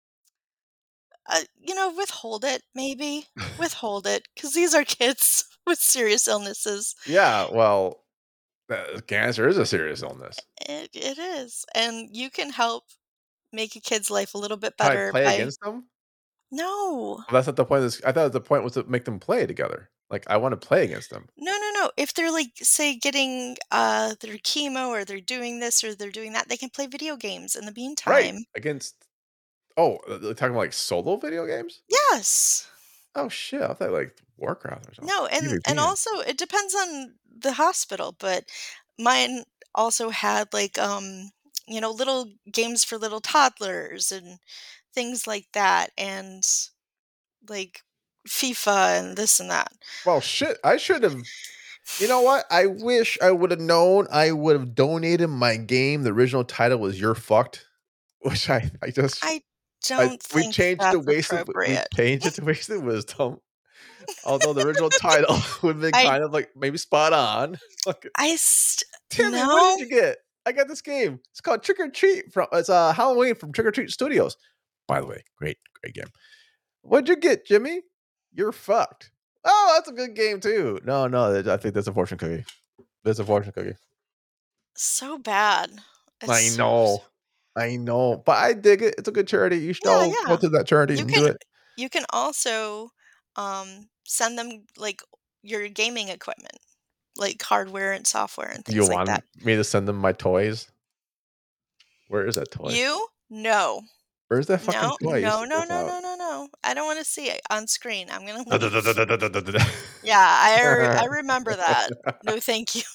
Withhold it, maybe. Withhold it, because these are kids with serious illnesses. Yeah, well, cancer is a serious illness. It is. And you can help make a kid's life a little bit Can I better play by... against them? No. Well, that's not the point of this. I thought the point was to make them play together. Like, I want to play against them. No. If they're, like, say, getting their chemo, or they're doing this or they're doing that, they can play video games in the meantime. Right. Against... Oh, they're talking about, like, solo video games? Yes. Oh, shit. I thought, like, Warcraft or something. No, and also, it depends on the hospital, but mine also had, like, little games for little toddlers and things like that, and, like, FIFA and this and that. Well, shit. I should have... You know what? I wish I would have known. I would have donated my game. The original title was You're Fucked, which I don't think that's appropriate. We changed it to Wasted Wisdom. Although the original title would have been kind of like maybe spot on. Timmy, No. what did you get? I got this game. It's called Trick or Treat. It's Halloween from Trick or Treat Studios. By the way, great game. What'd you get, Jimmy? You're Fucked. Oh, that's a good game too. No, I think that's a fortune cookie. That's a fortune cookie. So bad. I know, but I dig it. It's a good charity. You should all go to that charity and do it. You can also send them, like, your gaming equipment, like hardware and software and things like that. You want me to send them my toys? Where is that toy? No. Where's that fucking toy? No. I don't want to see it on screen. I'm gonna leave. Yeah, I remember that. No, thank you.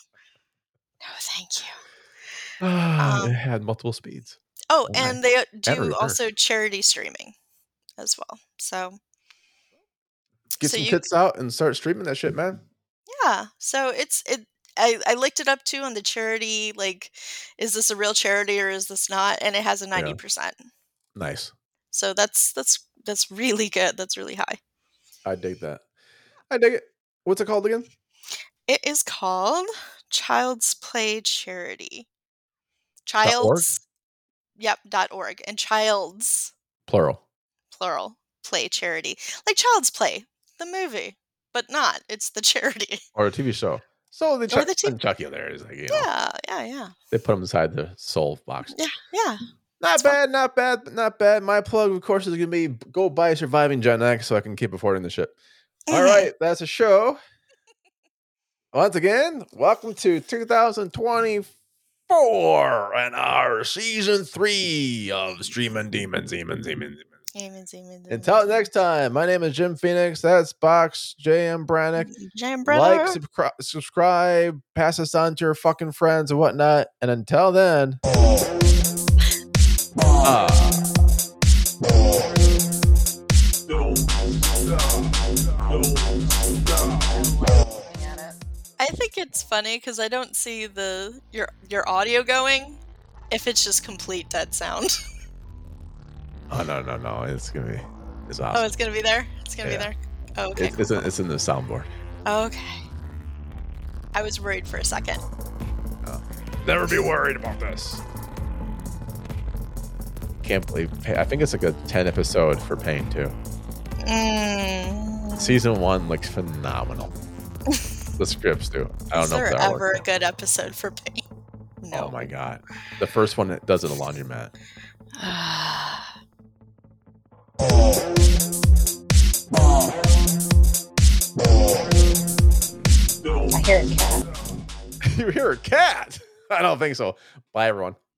It had multiple speeds. Oh, and they do also charity streaming as well. So get some kits out and start streaming that shit, man. Yeah. So I looked it up too on the charity, like, is this a real charity or is this not? And it has a 90%. Nice. So that's really good. That's really high. I dig that. I dig it. What's it called again? It is called Child's Play Charity. .org? Yep, .org. And Child's plural Play Charity. Like Child's Play, the movie, but not. It's the charity. Or a TV show. So they Chucky there is like, Yeah. They put him inside the soul box. Yeah. Not bad. My plug, of course, is going to be go buy Surviving Gen X so I can keep affording the shit. All right, that's a show. Once again, welcome to 2024 and our season 3 of Streamin' Demons. Until next time, my name is Jim Phoenix. That's Box JM Brannick. Like, subscribe, pass this on to your fucking friends and whatnot. And until then. I think it's funny because I don't see your audio going if it's just complete dead sound. Oh no! It's awesome. Oh, it's gonna be there. It's gonna be there. Oh, okay. It's in the soundboard. Okay. I was worried for a second. Never be worried about this. Can't believe I think it's like a 10 episode for Pain too. Season 1 looks phenomenal. The scripts do. I don't know if there ever a good episode for Pain? No. Oh my god. The first one does it a laundromat. I hear a cat. You hear a cat? I don't think so. Bye everyone.